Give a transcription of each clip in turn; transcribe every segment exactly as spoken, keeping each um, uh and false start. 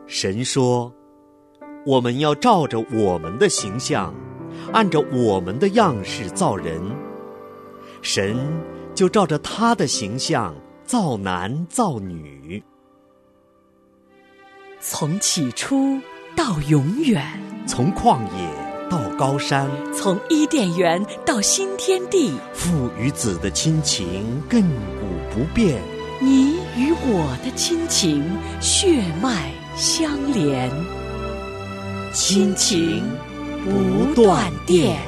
神说，我们要照着我们的形象，按照我们的样式造人。神就照着他的形象造男造女。 从起初到永远， 从旷野到高山， 从伊甸园到新天地， 父与子的亲情亘古不变， 你与我的亲情血脉相连，亲情不断电。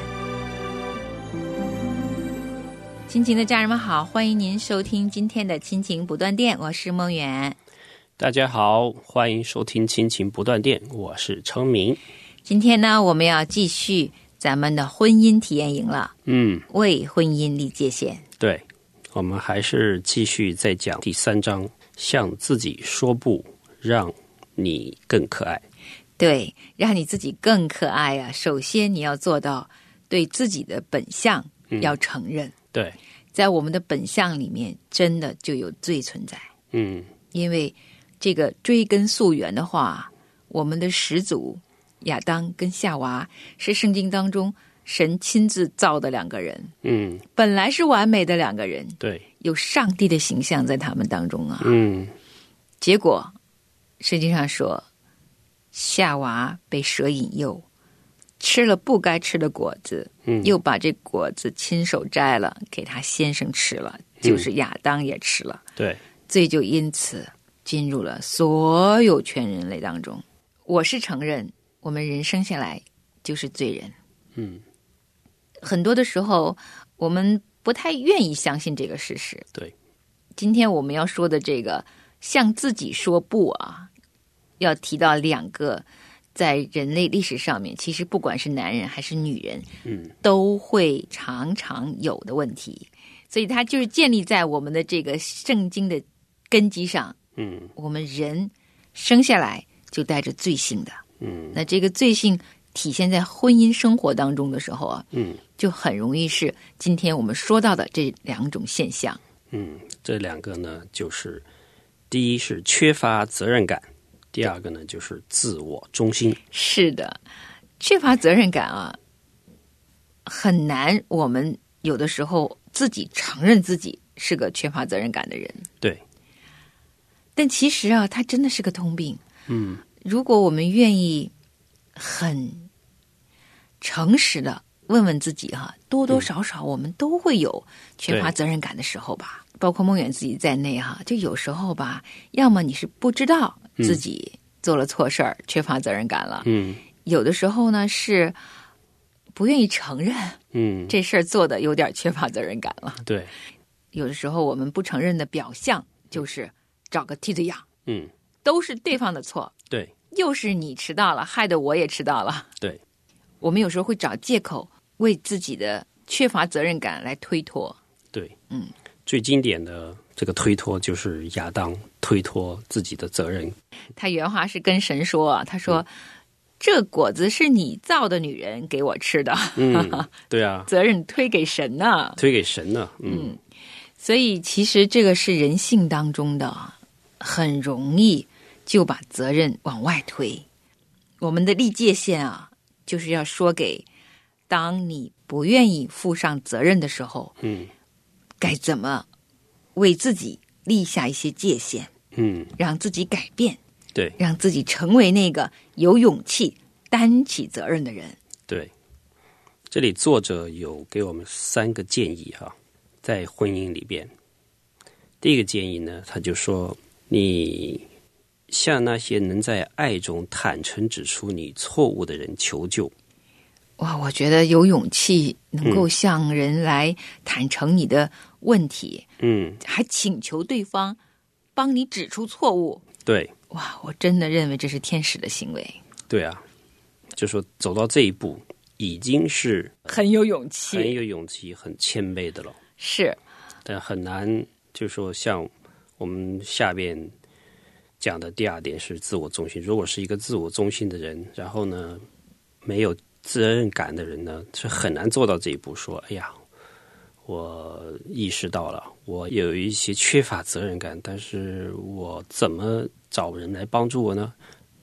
亲情的家人们好，欢迎您收听今天的亲情不断电，我是梦远。 大家好，欢迎收听亲情不断电，我是程明。 今天呢，我们要继续咱们的婚姻体验营了。 嗯， 为婚姻立界限。 对，我们还是继续再讲第三章，向自己说不，让你更可爱。 对，让你自己更可爱啊！首先你要做到对自己的本相要承认。嗯、 对， 在我们的本相里面，真的就有罪存在。 嗯， 因为这个追根溯源的话，我们的始祖亚当跟夏娃是圣经当中神亲自造的两个人。 嗯， 本来是完美的两个人， 对， 有上帝的形象在他们当中啊。 嗯， 结果圣经上说，夏娃被蛇引诱，吃了不该吃的果子， 嗯， 又把这果子亲手摘了，给他先生吃了，就是亚当也吃了。 嗯、对， 罪就因此进入了所有全人类当中。我是承认，我们人生下来就是罪人。 嗯， 很多的时候，我们不太愿意相信这个事实。 对， 今天我们要说的这个向自己说不啊，要提到两个在人类历史上面，其实不管是男人还是女人， 嗯， 都会常常有的问题。所以它就是建立在我们的这个圣经的根基上。 嗯， 我们人生下来就带着罪性的。 嗯， 那这个罪性体现在婚姻生活当中的时候啊， 嗯， 就很容易是今天我们说到的这两种现象。 嗯，这两个呢，就是第一是缺乏责任感，第二个呢就是自我中心。 是的，缺乏责任感啊，很难。我们有的时候自己承认自己是个缺乏责任感的人。 对， 但其实啊，它真的是个通病。 嗯， 如果我们愿意很诚实的问问自己哈，多多少少我们都会有缺乏责任感的时候吧，嗯、包括梦远自己在内哈，就有时候吧，要么你是不知道自己做了错事儿，嗯、缺乏责任感了， 嗯， 有的时候呢是不愿意承认， 嗯， 这事儿做的有点缺乏责任感了， 对， 有的时候我们不承认的表象就是找个替罪羊， 嗯， 都是对方的错， 对， 又是你迟到了，害得我也迟到了， 对， 我们有时候会找借口为自己的缺乏责任感来推脱。 对， 嗯， 最经典的这个推脱就是亚当推脱自己的责任。 他原话是跟神说啊，他说、嗯、这果子是你造的女人给我吃的。 嗯，对啊， 责任推给神呢， 推给神呢。嗯， 嗯，所以其实这个是人性当中的，很容易就把责任往外推。我们的立界限啊，就是要说给当你不愿意负上责任的时候， 嗯， 该怎么为自己立下一些界限， 嗯， 让自己改变， 对， 让自己成为那个有勇气担起责任的人。 对，这里作者有给我们三个建议哈，在婚姻里边，第一个建议呢，他就说你向那些能在爱中坦诚指出你错误的人求救。 哇，我觉得有勇气能够向人来坦诚你的问题， 嗯， 还请求对方帮你指出错误。 对， 哇，我真的认为这是天使的行为。 对啊，就说走到这一步已经是很有勇气， 很有勇气，很谦卑的了。 是， 但很难，就说像我们下边讲的第二点是自我中心。如果是一个自我中心的人，然后呢没有责任感的人呢，是很难做到这一步。说，哎呀，我意识到了，我有一些缺乏责任感，但是我怎么找人来帮助我呢？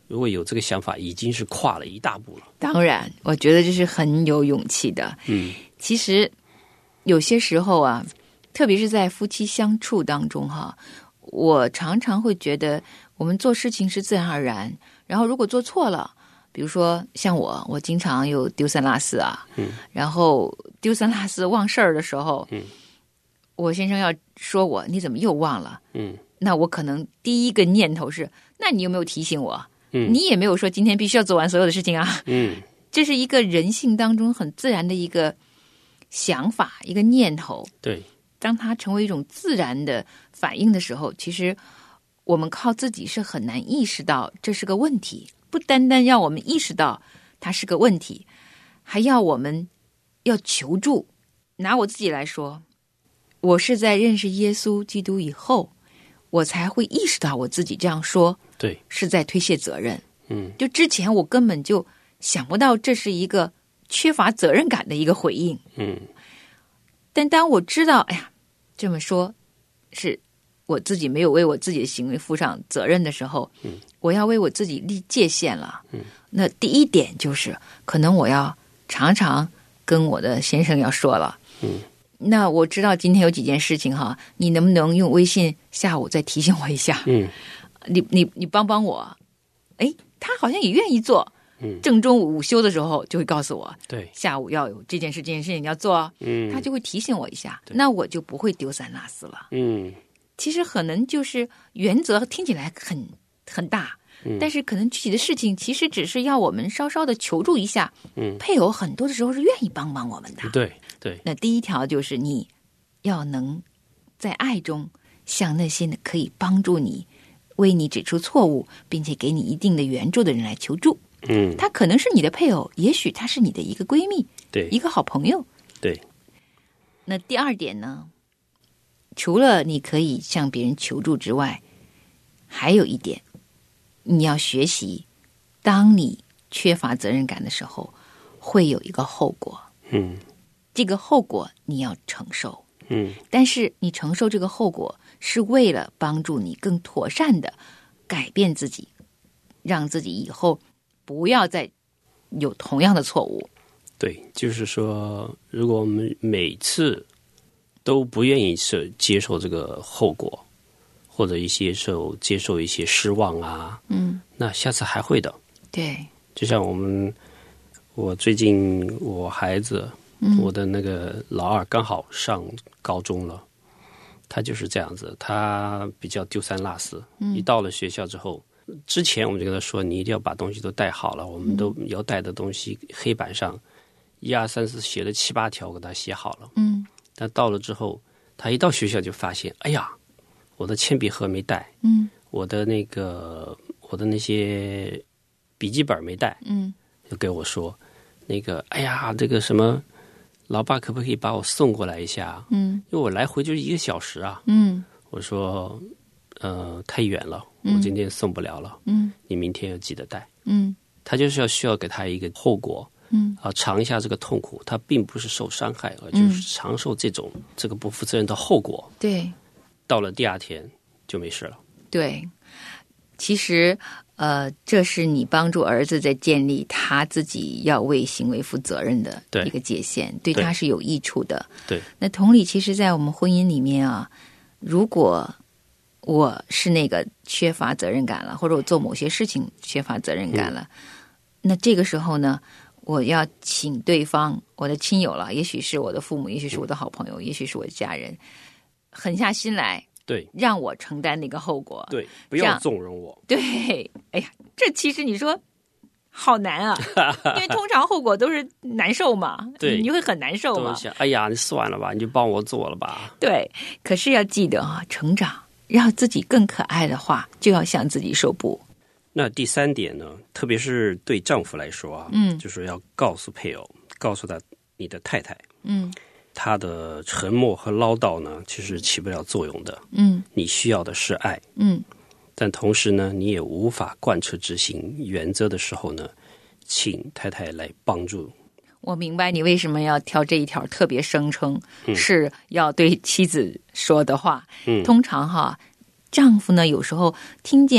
如果有这个想法，已经是跨了一大步了。 当然，我觉得这是很有勇气的。 嗯， 其实有些时候啊，特别是在夫妻相处当中哈，我常常会觉得我们做事情是自然而然，然后如果做错了，比如说像我，我经常有丢三落四啊， 嗯， 然后丢三落四忘事儿的时候， 嗯， 我先生要说我你怎么又忘了， 嗯， 那我可能第一个念头是，那你有没有提醒我？ 嗯， 你也没有说今天必须要做完所有的事情啊， 嗯， 这是一个人性当中很自然的一个想法，一个念头。 对， 当它成为一种自然的反应的时候，其实我们靠自己是很难意识到这是个问题。不单单要我们意识到它是个问题，还要我们要求助。拿我自己来说，我是在认识耶稣基督以后，我才会意识到我自己这样说， 对， 是在推卸责任。 嗯， 就之前我根本就想不到这是一个缺乏责任感的一个回应。 嗯， 但当我知道，哎呀，这么说是我自己没有为我自己的行为负上责任的时候， 嗯， 我要为我自己立界限了。 嗯， 那第一点就是，可能我要常常跟我的先生要说了。 嗯， 那我知道今天有几件事情哈，你能不能用微信下午再提醒我一下？ 嗯， 你你你帮帮我。哎，他好像也愿意做。 嗯， 正中午午休的时候就会告诉我， 对， 下午要有这件事，这件事情你要做。 嗯， 他就会提醒我一下，那我就不会丢三落四了。 嗯， 其实可能就是原则听起来很很大， 嗯， 但是可能具体的事情其实只是要我们稍稍的求助一下。 嗯， 配偶很多的时候是愿意帮帮我们的。 对对。 那第一条就是你要能在爱中向那些可以帮助你、为你指出错误，并且给你一定的援助的人来求助。 嗯， 他可能是你的配偶，也许他是你的一个闺蜜， 对， 一个好朋友。 对。 那第二点呢？除了你可以向别人求助之外，还有一点，你要学习，当你缺乏责任感的时候，会有一个后果。 嗯， 这个后果你要承受。 嗯， 但是你承受这个后果，是为了帮助你更妥善的改变自己，让自己以后不要再有同样的错误。 对，就是说，如果我们每次都不愿意是接受这个后果，或者一些时候接受一些失望啊， 嗯， 那下次还会的。 对， 就像我们，我最近我孩子， 嗯， 我的那个老二刚好上高中了，他就是这样子，他比较丢三落四， 嗯， 一到了学校之后。之前我们就跟他说，你一定要把东西都带好了，我们都要带的东西，黑板上一二三四写了七八条，给他写好了。 嗯， 但到了之后，他一到学校就发现，哎呀，我的铅笔盒没带， 嗯， 我的那个我的那些笔记本没带， 嗯， 就跟我说，那个，哎呀，这个什么，老爸可不可以把我送过来一下？ 嗯， 因为我来回就是一个小时啊。 嗯， 我说，呃，太远了。我今天送不了了， 嗯， 你明天要记得带， 嗯， 他就是要需要给他一个后果， 嗯， 啊，尝一下这个痛苦，他并不是受伤害，而就是尝受这种、嗯、这个不负责任的后果。 对， 到了第二天就没事了。 对，其实呃，这是你帮助儿子在建立他自己要为行为负责任的一个界限，对, 对他是有益处的。 对， 那同理，其实，在我们婚姻里面啊，如果我是那个缺乏责任感了，或者我做某些事情缺乏责任感了、嗯、那这个时候呢，我要请对方，我的亲友了，也许是我的父母，也许是我的好朋友、嗯、也许是我的家人，狠下心来， 对， 让我承担那个后果， 对，不要纵容我。 对，哎呀，这其实你说好难啊，因为通常后果都是难受嘛， 对， 你会很难受嘛。 想，哎呀，你算了吧，你就帮我做了吧。 对，可是要记得啊，成长。让自己更可爱的话，就要向自己说不。 那第三点呢，特别是对丈夫来说啊， 嗯， 就是要告诉配偶，告诉他你的太太， 嗯， 她的沉默和唠叨呢，其实起不了作用的， 嗯， 你需要的是爱， 嗯， 但同时呢，你也无法贯彻执行原则的时候呢，请太太来帮助。 我明白你为什么要挑这一条，特别声称嗯、 是要对妻子说的话。 嗯， 通常哈，丈夫呢有时候听见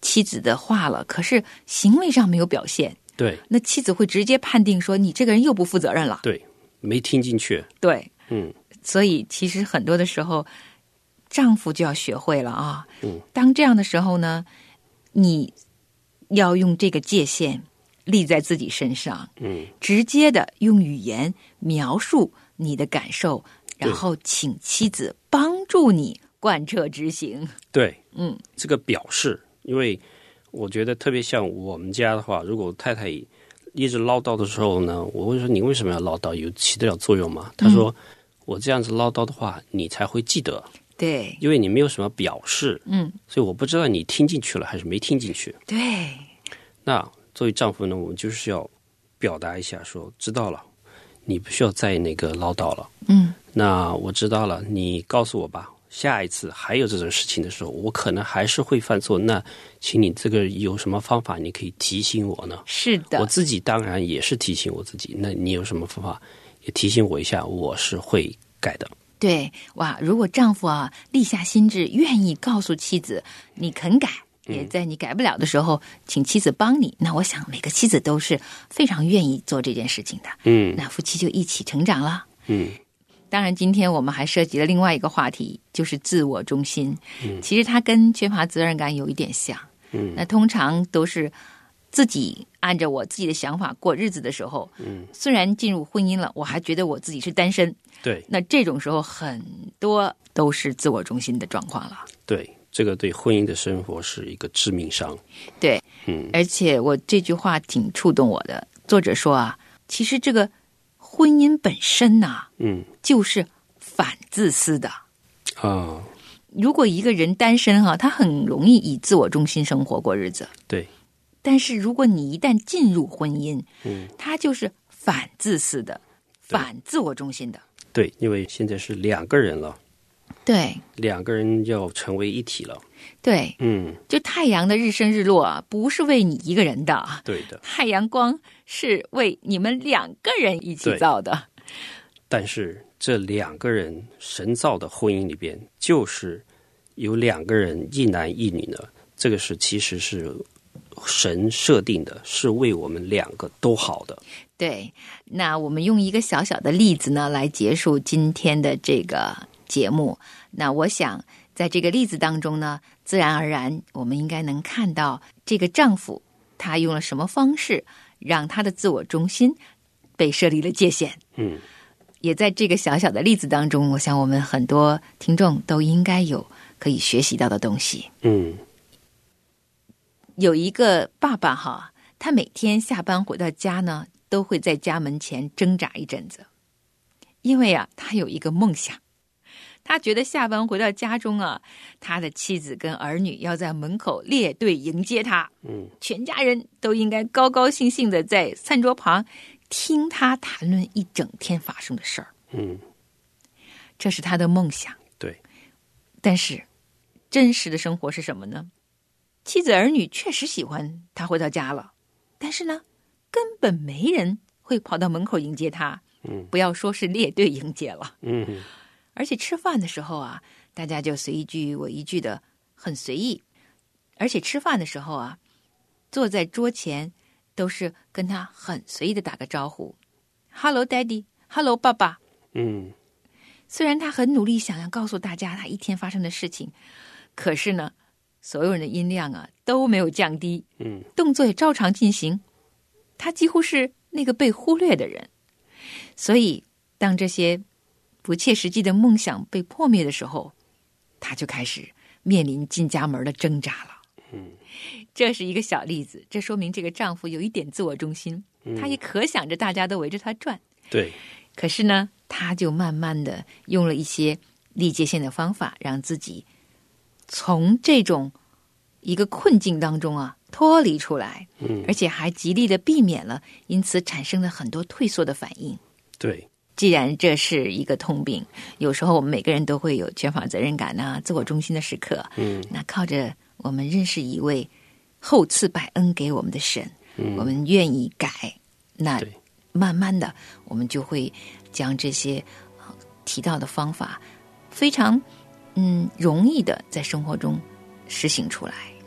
妻子的话了，可是行为上没有表现， 对， 那妻子会直接判定说你这个人又不负责任了。 对，没听进去。 对， 嗯， 所以其实很多的时候，丈夫就要学会了啊。 嗯， 当这样的时候呢，你要用这个界限立在自己身上， 嗯， 直接的用语言描述你的感受，然后请妻子帮助你贯彻执行。 对， 嗯， 这个表示，因为我觉得特别像我们家的话，如果太太一直唠叨的时候呢，我会说你为什么要唠叨，有起得了作用吗？他说、嗯、我这样子唠叨的话你才会记得， 对， 因为你没有什么表示， 嗯， 所以我不知道你听进去了还是没听进去。 对， 那作为丈夫呢，我们就是要表达一下说知道了，你不需要再那个唠叨了， 嗯， 那我知道了，你告诉我吧，下一次还有这种事情的时候，我可能还是会犯错，那请你这个有什么方法你可以提醒我呢？ 是的， 我自己当然也是提醒我自己，那你有什么方法也提醒我一下，我是会改的。 对，哇，如果丈夫啊立下心志，愿意告诉妻子你肯改，也在你改不了的时候、嗯、请妻子帮你，那我想每个妻子都是非常愿意做这件事情的。 嗯， 那夫妻就一起成长了。 嗯， 当然今天我们还涉及了另外一个话题，就是自我中心。嗯，其实它跟缺乏责任感有一点像。 嗯， 那通常都是自己按着我自己的想法过日子的时候， 嗯， 虽然进入婚姻了，我还觉得我自己是单身。 对， 那这种时候很多都是自我中心的状况了。 对，这个对婚姻的生活是一个致命伤。 对， 嗯， 而且我这句话挺触动我的。作者说啊，其实这个婚姻本身呐、啊， 嗯， 就是反自私的啊。 如果一个人单身哈、啊，他很容易以自我中心生活过日子。 对， 但是如果你一旦进入婚姻， 嗯， 他就是反自私的，反自我中心的。 对，因为现在是两个人了。 对， 两个人要成为一体了。 对， 嗯， 就太阳的日升日落啊，不是为你一个人的。 对的， 太阳光是为你们两个人一起造的。 但是这两个人神造的婚姻里边，就是有两个人一男一女呢，这个是其实是神设定的，是为我们两个都好的。 对，那我们用一个小小的例子呢，来结束今天的这个节目。那我想在这个例子当中呢，自然而然我们应该能看到这个丈夫他用了什么方式让他的自我中心被设立了界限。 嗯， 也在这个小小的例子当中，我想我们很多听众都应该有可以学习到的东西。 嗯， 有一个爸爸哈，他每天下班回到家呢，都会在家门前挣扎一阵子，因为啊，他有一个梦想，他觉得下班回到家中啊，他的妻子跟儿女要在门口列队迎接他， 嗯， 全家人都应该高高兴兴的在餐桌旁听他谈论一整天发生的事儿， 嗯， 这是他的梦想。 对， 但是真实的生活是什么呢？妻子儿女确实喜欢他回到家了，但是呢，根本没人会跑到门口迎接他， 嗯， 不要说是列队迎接了， 嗯， 而且吃饭的时候啊，大家就随一句我一句的，很随意，而且吃饭的时候啊，坐在桌前都是跟他很随意的打个招呼 ，Hello Daddy， Hello 爸爸， 嗯， 虽然他很努力想要告诉大家他一天发生的事情，可是呢，所有人的音量啊都没有降低， 嗯， 动作也照常进行，他几乎是那个被忽略的人。所以当这些不切实际的梦想被破灭的时候，他就开始面临进家门的挣扎了。 嗯， 这是一个小例子，这说明这个丈夫有一点自我中心，他也可想着大家都围着他转。 对， 可是呢，他就慢慢的用了一些立界限的方法，让自己从这种一个困境当中啊脱离出来， 嗯， 而且还极力的避免了因此产生了很多退缩的反应。 对， 既然这是一个通病，有时候我们每个人都会有缺乏责任感啊、自我中心的时刻。 嗯， 那靠着我们认识一位厚赐百恩给我们的神， 嗯， 我们愿意改，那对， 慢慢的我们就会将这些提到的方法非常嗯容易的在生活中实行出来。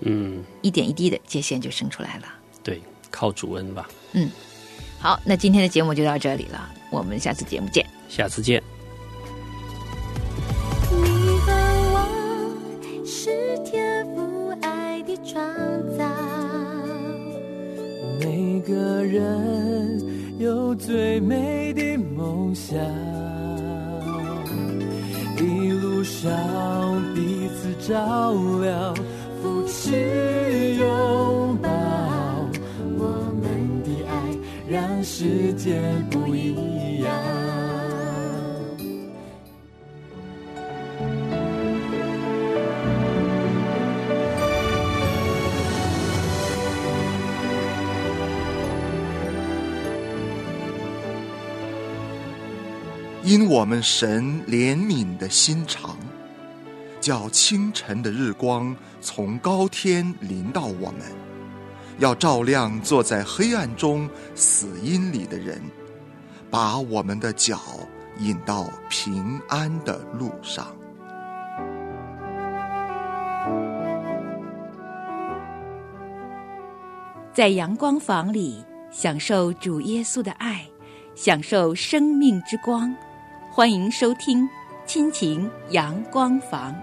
嗯， 一点一滴的界限就生出来了。 对，靠主恩吧。 嗯，好，那今天的节目就到这里了，我们下次节目见。 下次见。 你和我是天父爱的创造， 每个人有最美的梦想，一路上彼此照亮，扶持拥抱，我们的爱让世界不一样。 因我们神怜悯的心肠，叫清晨的日光从高天临到我们，要照亮坐在黑暗中死荫里的人，把我们的脚引到平安的路上。 在阳光房里享受主耶稣的爱，享受生命之光。欢迎收听亲情阳光房。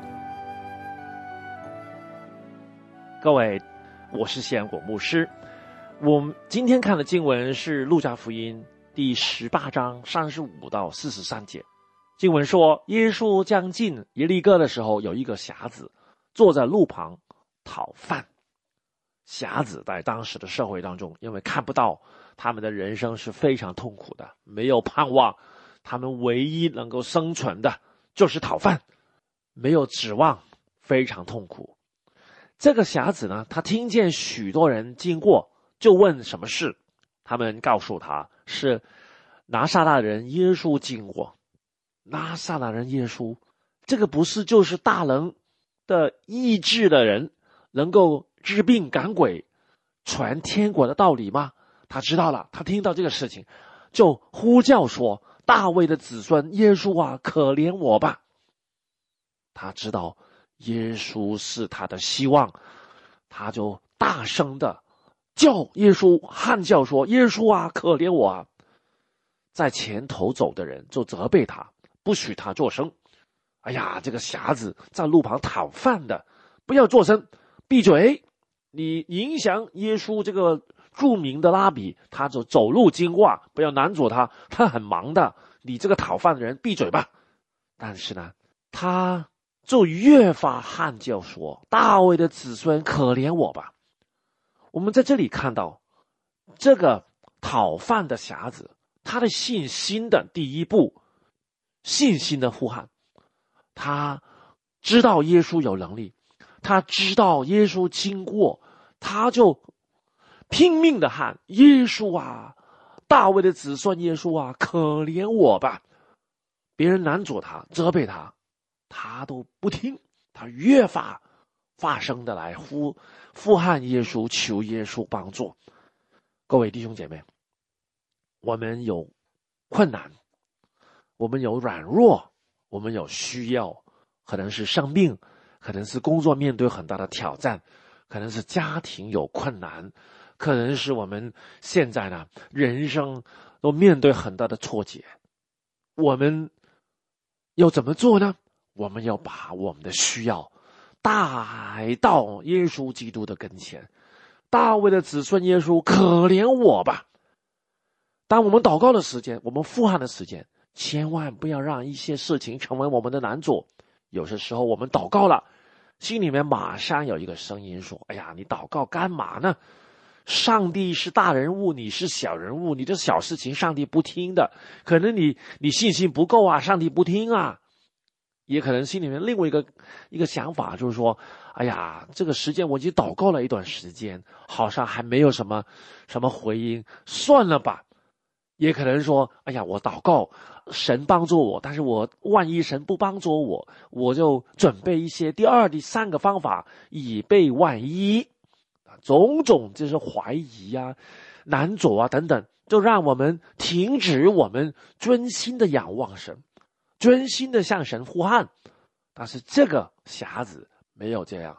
各位，我是谢安果牧师。我们今天看的经文是路加福音第十八章三十五到四十三节。经文说，耶稣将近耶利哥的时候，有一个瞎子坐在路旁讨饭。瞎子在当时的社会当中，因为看不到，他们的人生是非常痛苦的，没有盼望，他们唯一能够生存的就是讨饭，没有指望，非常痛苦。这个瞎子呢，他听见许多人经过，就问什么事，他们告诉他是拿撒勒人耶稣经过。拿撒勒人耶稣，这个不是就是大能的医治的人，能够治病赶鬼传天国的道理吗？他知道了，他听到这个事情就呼叫说，大卫的子孙耶稣啊，可怜我吧。他知道耶稣是他的希望，他就大声的叫耶稣，喊叫说，耶稣啊，可怜我啊。在前头走的人就责备他，不许他作声。哎呀，这个瞎子在路旁讨饭的，不要作声，闭嘴，你影响耶稣这个著名的拉比，他就走路经过，不要拦阻他，他很忙的，你这个讨饭的人闭嘴吧。但是呢，他就越发喊叫说，大卫的子孙可怜我吧。我们在这里看到这个讨饭的瞎子，他的信心的第一步，信心的呼喊。他知道耶稣有能力，他知道耶稣经过，他就拼命的喊，耶稣啊，大卫的子孙耶稣啊，可怜我吧。别人拦阻他，责备他，他都不听，他越发发声的来呼呼喊耶稣，求耶稣帮助。各位弟兄姐妹，我们有困难，我们有软弱，我们有需要，可能是生病，可能是工作面对很大的挑战，可能是家庭有困难，可能是我们现在呢人生都面对很大的挫折。我们要怎么做呢？我们要把我们的需要带到耶稣基督的跟前。大卫的子孙耶稣，可怜我吧。当我们祷告的时间，我们呼喊的时间，千万不要让一些事情成为我们的难阻。有些时候我们祷告了，心里面马上有一个声音说，哎呀，你祷告干嘛呢？上帝是大人物，你是小人物，你这小事情上帝不听的。可能你你信心不够啊，上帝不听啊。也可能心里面另外一个一个想法就是说，哎呀，这个时间我已经祷告了一段时间，好像还没有什么什么回应，算了吧。也可能说，哎呀，我祷告神帮助我，但是我万一神不帮助我，我就准备一些第二第三个方法，以备万一。种种就是怀疑啊、难阻啊等等，就让我们停止我们专心的仰望神，专心的向神呼喊。但是这个瞎子没有这样，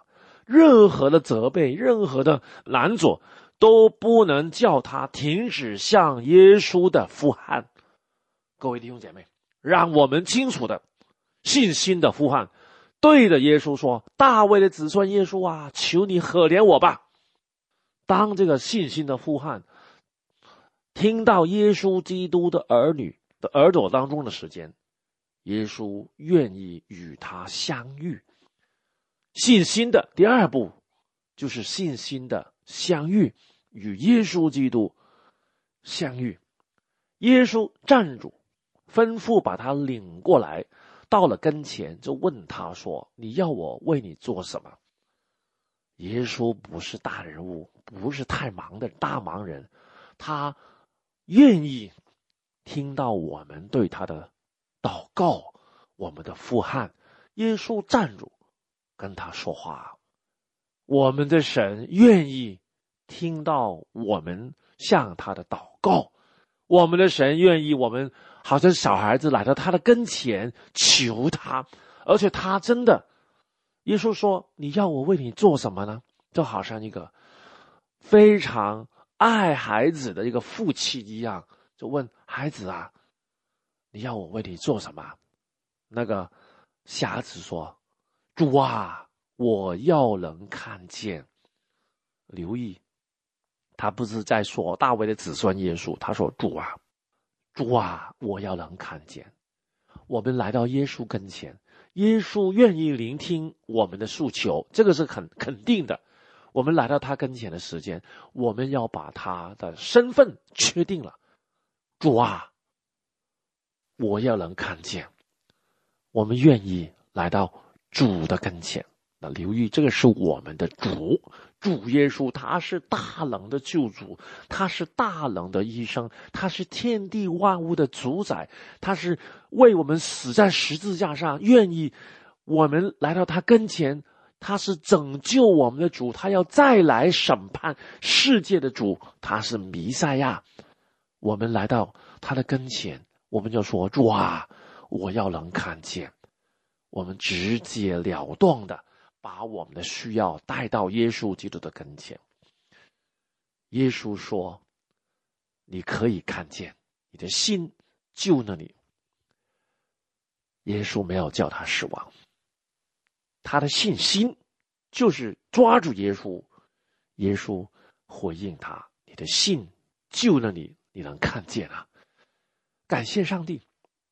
任何的责备，任何的拦阻，都不能叫他停止向耶稣的呼喊。各位弟兄姐妹，让我们清楚的信心的呼喊，对着耶稣说：大卫的子孙耶稣啊，求你可怜我吧。当这个信心的呼喊听到耶稣基督的儿女的耳朵当中的时间，耶稣愿意与他相遇。信心的第二步就是信心的相遇，与耶稣基督相遇。耶稣站住，吩咐把他领过来，到了跟前就问他说：你要我为你做什么？耶稣不是大人物，不是太忙的大忙人，他愿意听到我们对他的祷告，我们的呼喊。耶稣站住跟他说话，我们的神愿意听到我们向他的祷告，我们的神愿意我们好像小孩子来到他的跟前求他，而且他真的，耶稣说：你要我为你做什么呢？就好像一个非常爱孩子的一个父亲一样，就问孩子啊，你要我为你做什么？那个瞎子说：主啊，我要能看见。留意，他不是在说大卫的子孙耶稣，他说：主啊，主啊，我要能看见。我们来到耶稣跟前，耶稣愿意聆听我们的诉求，这个是很肯定的。我们来到他跟前的时间，我们要把他的身份确定了。主啊，我要能看见。我们愿意来到主的跟前。那留意，这个是我们的主，主耶稣，他是大能的救主，他是大能的医生，他是天地万物的主宰，他是为我们死在十字架上，愿意我们来到他跟前，他是拯救我们的主，他要再来审判世界的主，他是弥赛亚。我们来到他的跟前，我们就说：主啊，我要能看见。我们直截了当的把我们的需要带到耶稣基督的跟前。耶稣说：你可以看见，你的心救了你。耶稣没有叫他失望，他的信心就是抓住耶稣。耶稣回应他：你的信救了你，你能看见啊。感谢上帝，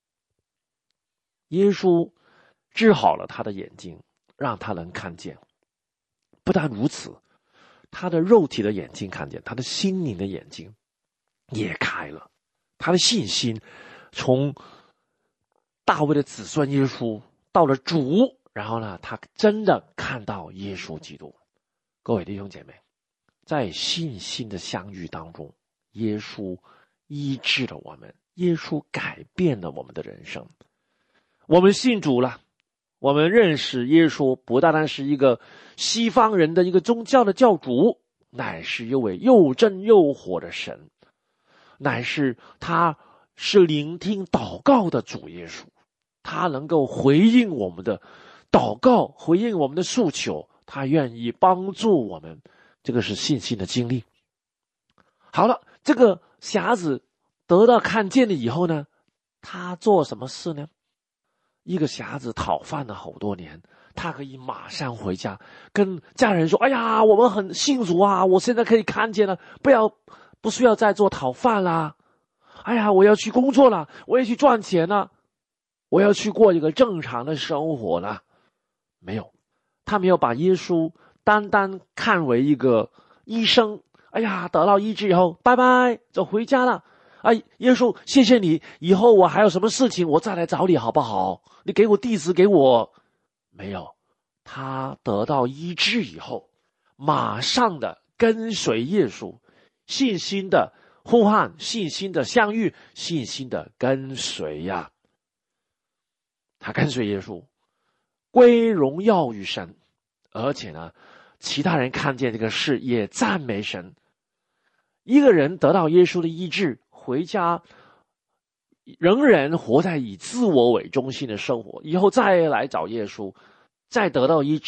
耶稣治好了他的眼睛，让他能看见。不但如此，他的肉体的眼睛看见，他的心灵的眼睛也开了。他的信心从大卫的子孙耶稣到了主，然后呢，他真的看到耶稣基督。各位弟兄姐妹，在信心的相遇当中，耶稣医治了我们，耶稣改变了我们的人生。我们信主了，我们认识耶稣，不单单是一个西方人的一个宗教的教主，乃是一位又真又活的神，乃是他是聆听祷告的主耶稣，他能够回应我们的祷告，回应我们的诉求，他愿意帮助我们。这个是信心的经历。好了，这个瞎子得到看见了以后呢，他做什么事呢？一个瞎子讨饭了好多年，他可以马上回家跟家人说：哎呀，我们很幸福啊，我现在可以看见了，不要不需要再做讨饭啦。哎呀，我要去工作了，我要去赚钱了，我要去过一个正常的生活了。没有，他没有把耶稣单单看为一个医生。哎呀，得到医治以后，拜拜，走回家了。哎，耶稣，谢谢你，以后我还有什么事情，我再来找你好不好？你给我地址给我。没有，他得到医治以后，马上的跟随耶稣，信心的呼唤，信心的相遇，信心的跟随呀。他跟随耶稣，归荣耀于神，而且呢，其他人看见这个事也赞美神。一个人得到耶稣的医治，回家仍然活在以自我为中心的生活，以后再来找耶稣，再得到医治，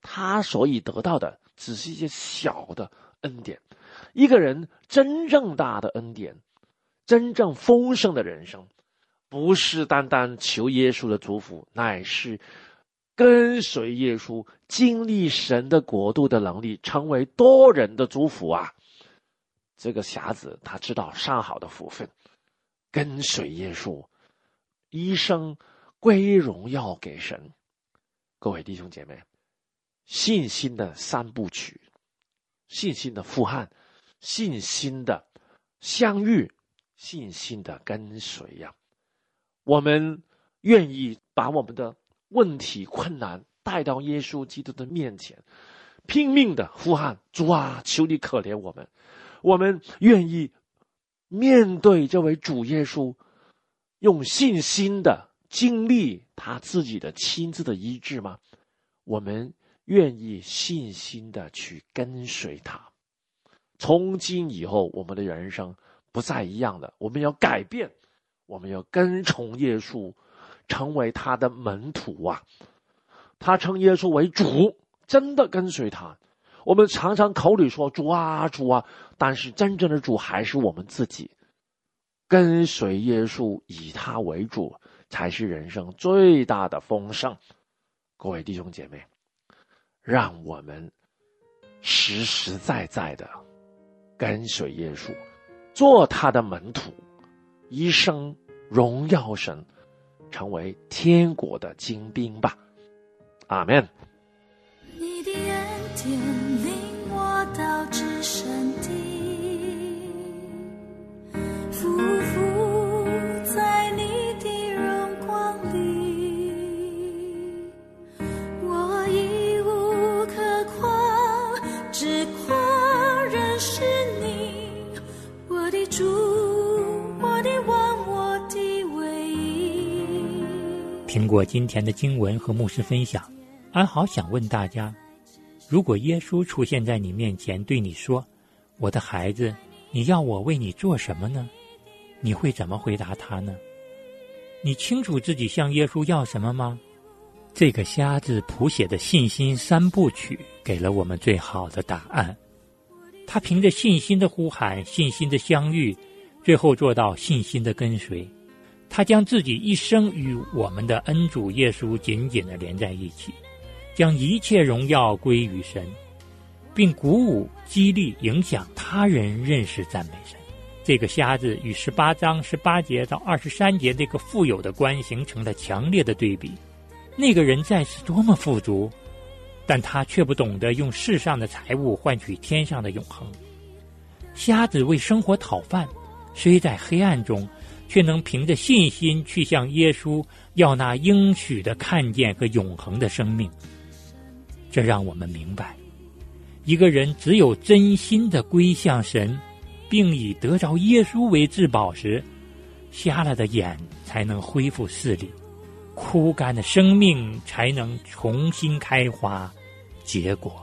他所以得到的只是一些小的恩典。一个人真正大的恩典，真正丰盛的人生，不是单单求耶稣的祝福，乃是跟随耶稣，经历神的国度的能力，成为多人的祝福啊！这个瞎子他知道上好的福分，跟随耶稣，一生归荣耀给神。各位弟兄姐妹，信心的三部曲，信心的呼喊，信心的相遇，信心的跟随呀、啊！我们愿意把我们的问题困难带到耶稣基督的面前，拼命的呼喊，主啊，求你可怜我们。我们愿意面对这位主耶稣，用信心的经历他自己的亲自的医治吗？我们愿意信心的去跟随他。从今以后，我们的人生不再一样的，我们要改变，我们要跟从耶稣，成为他的门徒啊！他称耶稣为主，真的跟随他。我们常常口里说主啊主啊，但是真正的主还是我们自己。跟随耶稣，以他为主，才是人生最大的丰盛。各位弟兄姐妹，让我们实实在在的跟随耶稣，做他的门徒，一生荣耀神，成为天国的精兵吧。阿们。 你的恩典领我到至圣地，匍匐在你的荣光里，我已无可夸，只夸认识你，我的主，我的王，我的唯一。 听过今天的经文和牧师分享，安好想问大家，如果耶稣出现在你面前对你说，我的孩子，你要我为你做什么呢？你会怎么回答他呢？你清楚自己向耶稣要什么吗？这个瞎子谱写的信心三部曲给了我们最好的答案。他凭着信心的呼喊，信心的相遇，最后做到信心的跟随。他将自己一生与我们的恩主耶稣紧紧地连在一起，将一切荣耀归于神，并鼓舞、激励、影响他人认识赞美神。这个瞎子与十八章十八节到二十三节这个富有的官形成了强烈的对比。那个人再是多么富足，但他却不懂得用世上的财物换取天上的永恒。瞎子为生活讨饭，虽在黑暗中，却能凭着信心去向耶稣要那应许的看见和永恒的生命。这让我们明白，一个人只有真心的归向神，并以得着耶稣为至宝时，瞎了的眼才能恢复视力，枯干的生命才能重新开花结果。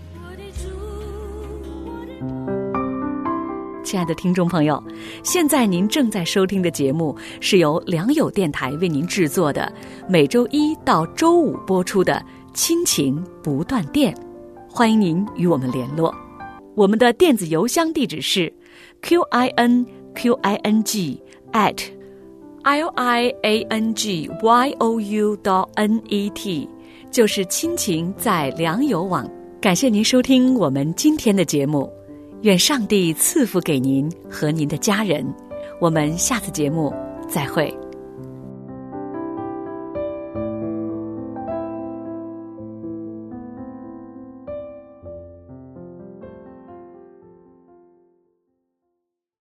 亲爱的听众朋友，现在您正在收听的节目是由良友电台为您制作的，每周一到周五播出的亲情不断电，欢迎您与我们联络。我们的电子邮箱地址是 q i n q i n g at l i a n g y o u dot n e t， 就是亲情在良友网。感谢您收听我们今天的节目，愿上帝赐福给您和您的家人。我们下次节目再会。